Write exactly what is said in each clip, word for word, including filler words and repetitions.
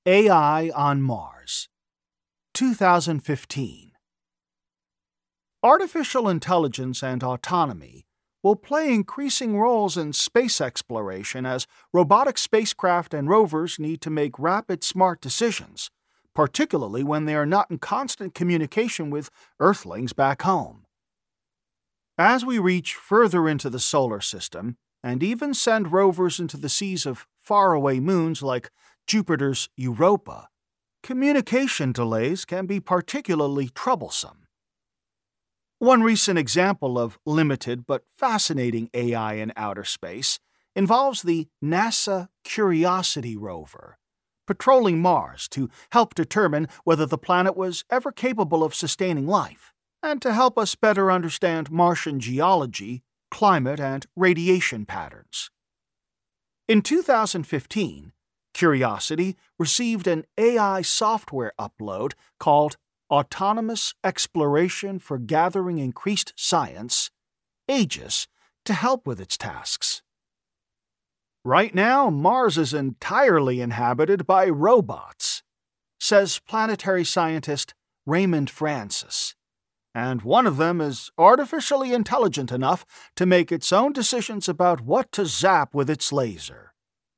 A I on Mars, two thousand fifteen. Artificial intelligence and autonomy will play increasing roles in space exploration as robotic spacecraft and rovers need to make rapid, smart decisions, particularly when they are not in constant communication with Earthlings back home. As we reach further into the solar system, and even send rovers into the seas of faraway moons like Jupiter's Europa, communication delays can be particularly troublesome. One recent example of limited but fascinating A I in outer space involves the NASA Curiosity rover, patrolling Mars to help determine whether the planet was ever capable of sustaining life, and to help us better understand Martian geology, climate, and radiation patterns. In two thousand fifteen, Curiosity received an A I software upload called Autonomous Exploration for Gathering Increased Science, AEGIS, to help with its tasks. Right now, Mars is entirely inhabited by robots, says planetary scientist Raymond Francis, and one of them is artificially intelligent enough to make its own decisions about what to zap with its laser.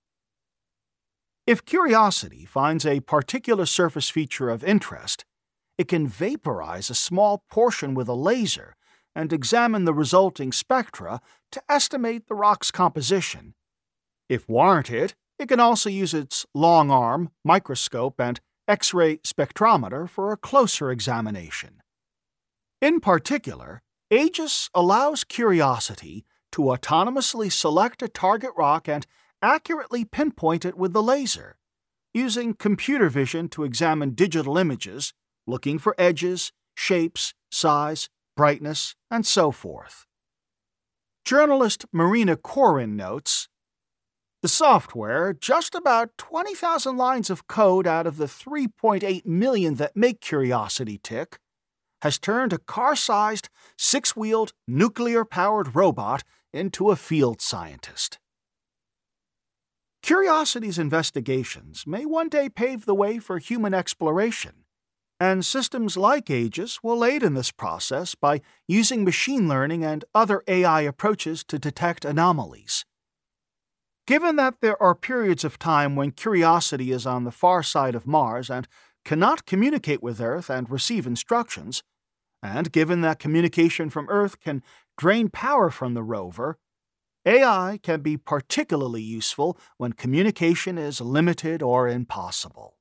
If Curiosity finds a particular surface feature of interest, it can vaporize a small portion with a laser and examine the resulting spectra to estimate the rock's composition. If warranted, it can also use its long arm, microscope, and X-ray spectrometer for a closer examination. In particular, AEGIS allows Curiosity to autonomously select a target rock and accurately pinpoint it with the laser, using computer vision to examine digital images, looking for edges, shapes, size, brightness, and so forth. Journalist Marina Koren notes, "The software, just about twenty thousand lines of code out of the three point eight million that make Curiosity tick, has turned a car-sized, six-wheeled, nuclear-powered robot into a field scientist." Curiosity's investigations may one day pave the way for human exploration, and systems like AEGIS will aid in this process by using machine learning and other A I approaches to detect anomalies. Given that there are periods of time when Curiosity is on the far side of Mars and cannot communicate with Earth and receive instructions, and given that communication from Earth can drain power from the rover, A I can be particularly useful when communication is limited or impossible.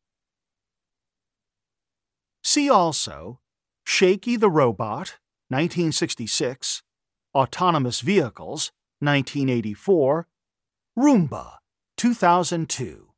See also Shaky the Robot, nineteen sixty-six, Autonomous Vehicles, nineteen eighty-four, Roomba, two thousand two.